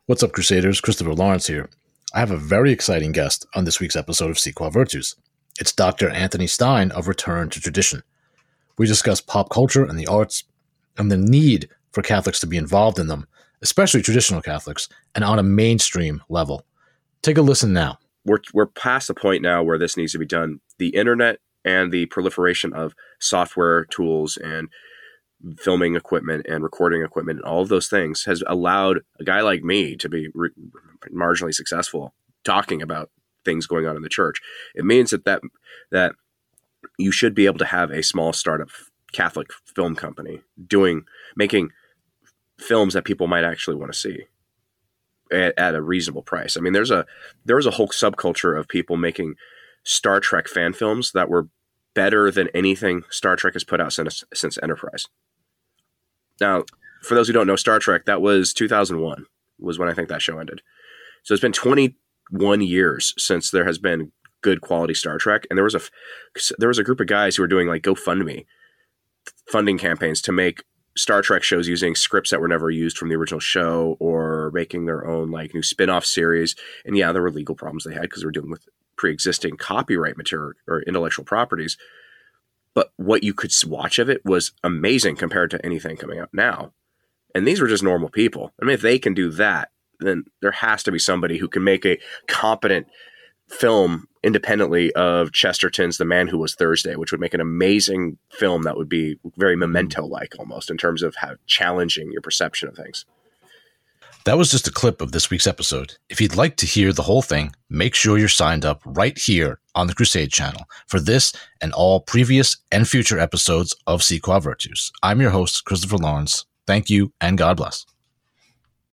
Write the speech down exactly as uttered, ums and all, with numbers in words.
What's up, Crusaders? Christopher Lawrence here. I have a very exciting guest on this week's episode of Si Qua Virtus. It's Doctor Anthony Stein of Return to Tradition. We discuss pop culture and the arts and the need for Catholics to be involved in them, especially traditional Catholics, and on a mainstream level. Take a listen now. We're, we're past the point now where this needs to be done. The internet and the proliferation of software tools and filming equipment and recording equipment and all of those things has allowed a guy like me to be re- marginally successful talking about things going on in the church. It means that, that that you should be able to have a small startup Catholic film company doing making films that people might actually want to see at, at a reasonable price. I mean, there's a there was a whole subculture of people making Star Trek fan films that were better than anything Star Trek has put out since since Enterprise. Now, for those who don't know Star Trek, that was two thousand one was when I think that show ended. So it's been twenty-one years since there has been good quality Star Trek. And there was a, there was a group of guys who were doing like GoFundMe funding campaigns to make Star Trek shows using scripts that were never used from the original show, or making their own like new spin-off series. And yeah, there were legal problems they had because they were dealing with pre-existing copyright material or intellectual properties. But what you could watch of it was amazing compared to anything coming out now. And these were just normal people. I mean, if they can do that, then there has to be somebody who can make a competent film independently of Chesterton's The Man Who Was Thursday, which would make an amazing film that would be very Memento-like almost in terms of how challenging your perception of things. That was just a clip of this week's episode. If you'd like to hear the whole thing, make sure you're signed up right here on the Crusade channel for this and all previous and future episodes of Si Qua Virtus. I'm your host, Christopher Lawrence. Thank you, and God bless.